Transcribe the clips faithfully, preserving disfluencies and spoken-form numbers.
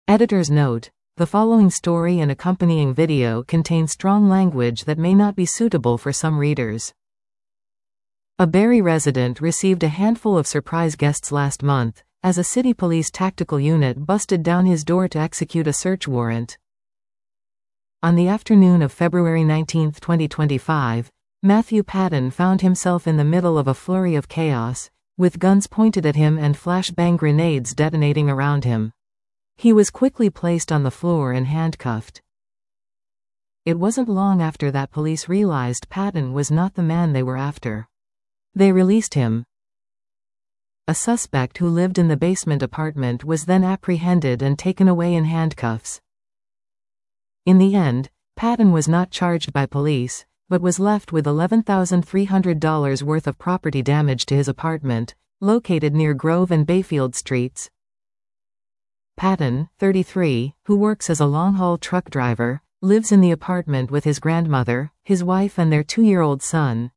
Editor's note: the following story and accompanying video contain strong language that may not be suitable for some readers. A Barrie resident received a handful of surprise guests last month, as a city police tactical unit busted down his door to execute a search warrant. On the afternoon of February nineteenth, twenty twenty-five, Matthew Patton found himself in the middle of a flurry of chaos, with guns pointed at him and flashbang grenades detonating around him. He was quickly placed on the floor and handcuffed. It wasn't long after that police realized Patton was not the man they were after. They released him. A suspect who lived in the basement apartment was then apprehended and taken away in handcuffs. In the end, Patton was not charged by police, but was left with eleven thousand three hundred dollars worth of property damage to his apartment, located near Grove and Bayfield Streets. Patton, thirty-three, who works as a long-haul truck driver, lives in the apartment with his grandmother, his wife and their two-year-old son.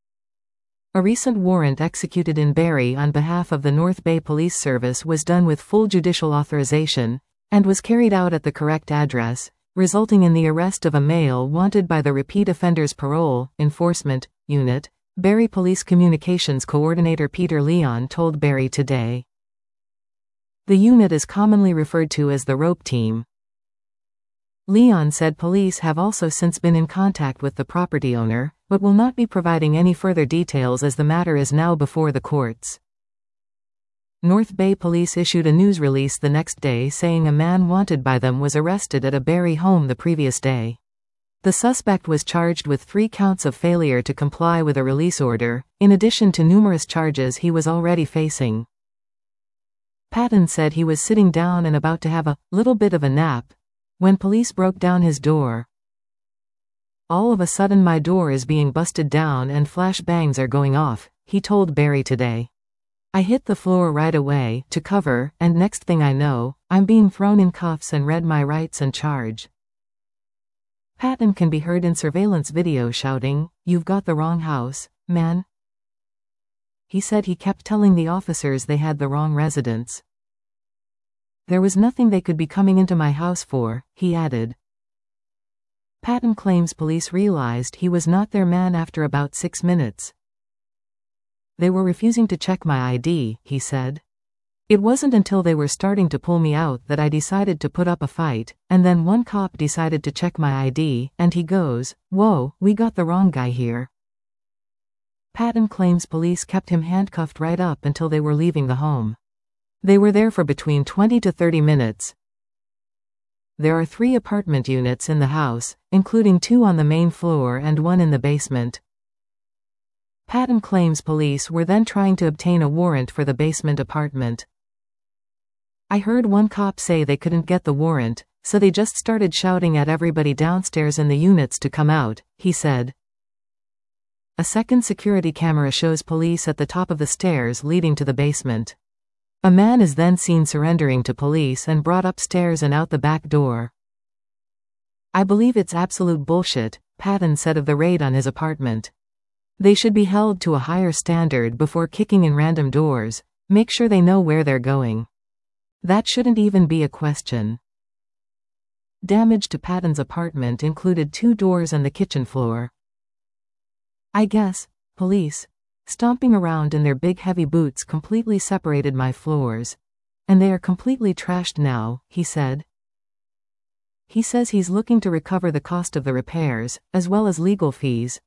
A recent warrant executed in Barrie on behalf of the North Bay Police Service was done with full judicial authorization, and was carried out at the correct address, resulting in the arrest of a male wanted by the Repeat Offenders Parole Enforcement Unit, Barrie Police Communications Coordinator Peter Leon told Barrie Today. The unit is commonly referred to as the Rope Team. Leon said police have also since been in contact with the property owner, but will not be providing any further details as the matter is now before the courts. North Bay Police issued a news release the next day saying a man wanted by them was arrested at a Barrie home the previous day. The suspect was charged with three counts of failure to comply with a release order, in addition to numerous charges he was already facing. Patton said he was sitting down and about to have a little bit of a nap when police broke down his door. All of a sudden my door is being busted down and flashbangs are going off, he told Barrie Today. I hit the floor right away, to cover, and next thing I know, I'm being thrown in cuffs and read my rights and charge. Patton can be heard in surveillance video shouting, "You've got the wrong house, man." He said he kept telling the officers they had the wrong residence. There was nothing they could be coming into my house for, he added. Patton claims police realized he was not their man after about six minutes. They were refusing to check my I D, he said. It wasn't until they were starting to pull me out that I decided to put up a fight, and then one cop decided to check my I D, and he goes, "Whoa, we got the wrong guy here." Patton claims police kept him handcuffed right up until they were leaving the home. They were there for between twenty to thirty minutes. There are three apartment units in the house, including two on the main floor and one in the basement. Patton claims police were then trying to obtain a warrant for the basement apartment. I heard one cop say they couldn't get the warrant, so they just started shouting at everybody downstairs in the units to come out, he said. A second security camera shows police at the top of the stairs leading to the basement. A man is then seen surrendering to police and brought upstairs and out the back door. I believe it's absolute bullshit, Patton said of the raid on his apartment. They should be held to a higher standard before kicking in random doors. Make sure they know where they're going. That shouldn't even be a question. Damage to Patton's apartment included two doors and the kitchen floor. I guess, police, stomping around in their big heavy boots completely separated my floors. And they are completely trashed now, he said. He says he's looking to recover the cost of the repairs, as well as legal fees.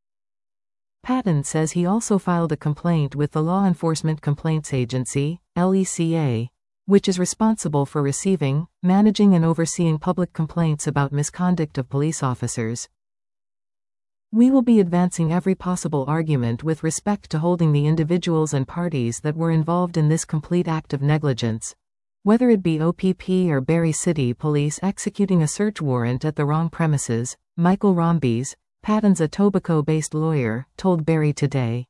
Patton says he also filed a complaint with the Law Enforcement Complaints Agency, L E C A, which is responsible for receiving, managing and overseeing public complaints about misconduct of police officers. We will be advancing every possible argument with respect to holding the individuals and parties that were involved in this complete act of negligence. Whether it be O P P or Barrie City Police executing a search warrant at the wrong premises, Michael Rombies, Patton's Etobicoke-based lawyer, told Barrie Today.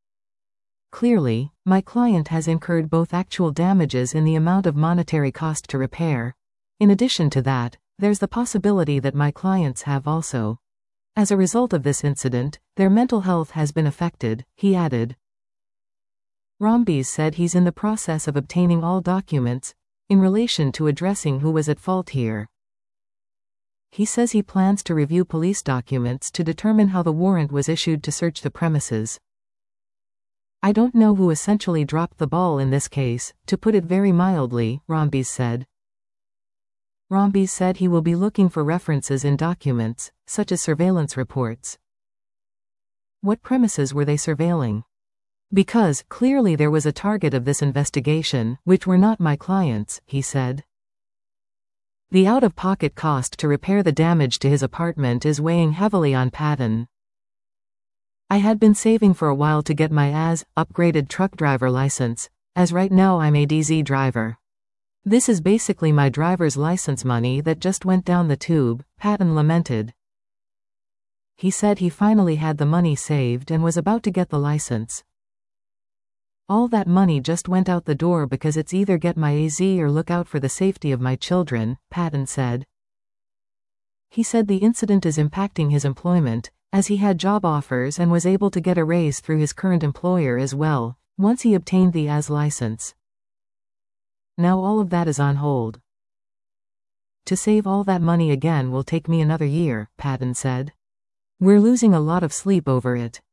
Clearly, my client has incurred both actual damages in the amount of monetary cost to repair. In addition to that, there's the possibility that my clients have also. As a result of this incident, their mental health has been affected, he added. Rombies said he's in the process of obtaining all documents, in relation to addressing who was at fault here. He says he plans to review police documents to determine how the warrant was issued to search the premises. I don't know who essentially dropped the ball in this case, to put it very mildly, Rombies said. Rombies said he will be looking for references in documents, such as surveillance reports. What premises were they surveilling? Because, clearly there was a target of this investigation, which were not my clients, he said. The out-of-pocket cost to repair the damage to his apartment is weighing heavily on Patton. I had been saving for a while to get my A S, upgraded truck driver license, as right now I'm a D Z driver. This is basically my driver's license money that just went down the tube, Patton lamented. He said he finally had the money saved and was about to get the license. All that money just went out the door because it's either get my A Z or look out for the safety of my children, Patton said. He said the incident is impacting his employment, as he had job offers and was able to get a raise through his current employer as well, once he obtained the A S license. Now all of that is on hold. To save all that money again will take me another year, Patton said. We're losing a lot of sleep over it.